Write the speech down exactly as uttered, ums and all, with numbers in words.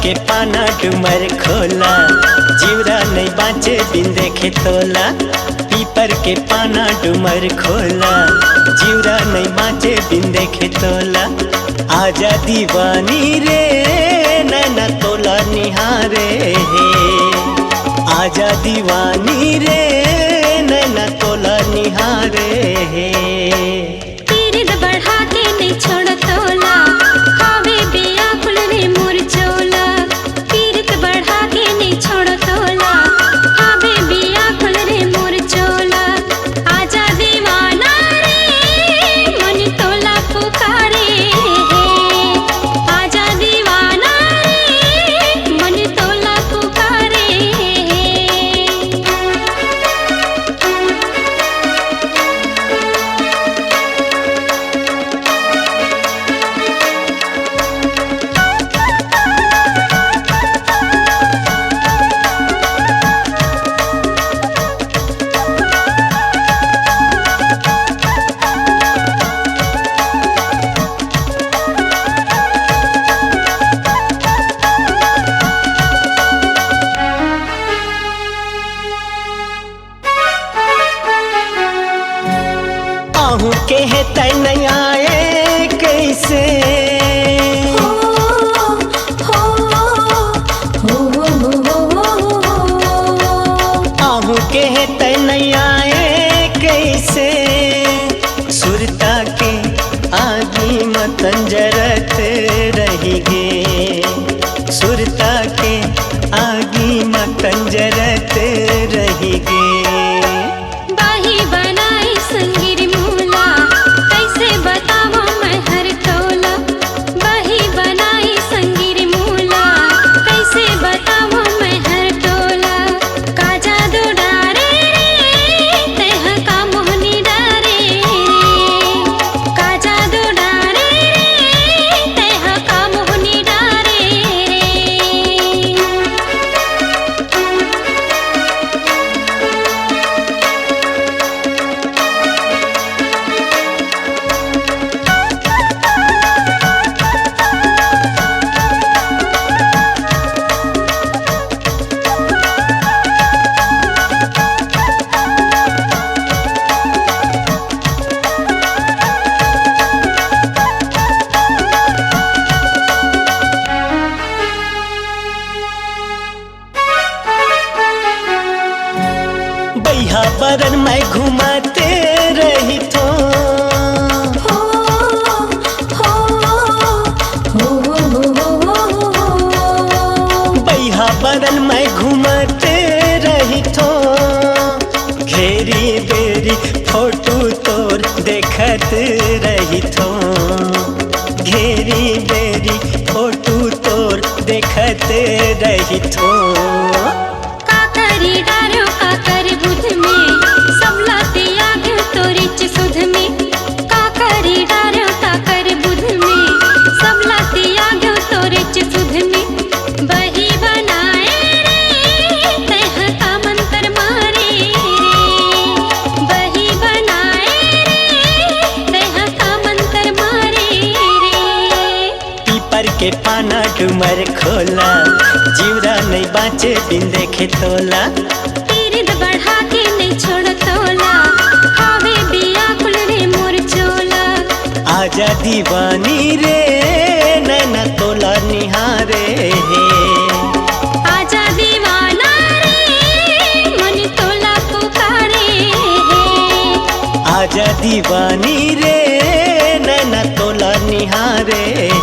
के पाना डुमर खोला, जीवरा नहीं बाँचे बिन देखे तोला। पीपर के पाना डुमर खोला, जीवरा नहीं बाँचे बिन देखे तोला। आजा दीवानी रे नैना तोला निहारे है, आजा दीवानी रे नैना तोला निहारे है। पीरित बढ़ा के नहीं छोड़ तोला, हावे बेआकुल रे मोर चोला। पीरित बढ़ा के नहीं छोड़ तोला, हावे बेआकुल रे मोर चोला। आजा दीवाना रे मन तोला पुकारे है, आजा दीवाना रे मन तोला पुकारे आहू के है तय नहीं आए कैसे, हो हो हो हो आहू के है तय नहीं आए कैसे। सुरता के आगी मतन जरत रही गे, सुरता के आगी मतन जरत रही गे। बाही बनाई संगीर मूला, कैसे बतावा मैं हर तोला। बाही बनाई संगीर मूला, कैसे बतावा मैं हर तोला। का जादू डारे रे तेह का मोहनी डारे रे, का जादू डारे रे तेह का मोहनी डारे रे। बैहा बरन मैं घुमाते रही तो, हो हो हो बैहा बरन मैं घुमाते रही तो। घेरी बेरी फोटो तोर देखत रही तो, घेरी बेरी फोटो तोर देखत रही तो। काकरी डारो काकर बुध में, सब लाते आग तोरिच सुध में। काकरी डारो काकर बुध में, सब लाते आग तोरिच सुध में। बही बनाए रे तेह का मंत्र मारे रे, बही बनाए रे तेह का मंत्र मारे रे। पीपर के पाना डुमर खोला, जीवरा नहीं बाँचे बिन देखे तोला। पीरित बढ़ा के नहीं छोड़ तोला, हावे बेआकुल रे मोर चोला। आजा दीवानी रे नैना तोला निहारे है, आजा दीवाना रे मन तोला पुकारे है, आजा दीवानी रे नैना तोला निहारे